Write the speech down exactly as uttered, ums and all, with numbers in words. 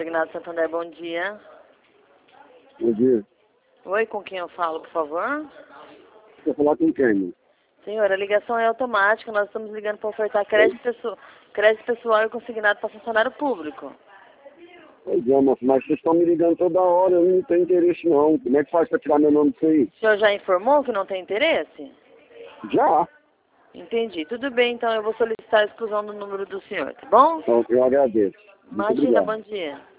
Consignado Santander, bom dia. Bom dia. Oi, com quem eu falo, por favor? Quer falar com quem? Senhora, a ligação é automática, nós estamos ligando para ofertar crédito, pessoal, crédito pessoal e consignado para funcionário público. Pois é, moço, mas vocês estão me ligando toda hora, eu não tenho interesse não. Como é que faz para tirar meu nome disso aí? O senhor já informou que não tem interesse? Já. Entendi. Tudo bem, então eu vou solicitar a exclusão do número do senhor, tá bom? Então, eu agradeço. Muito Imagina, obrigado. bom dia.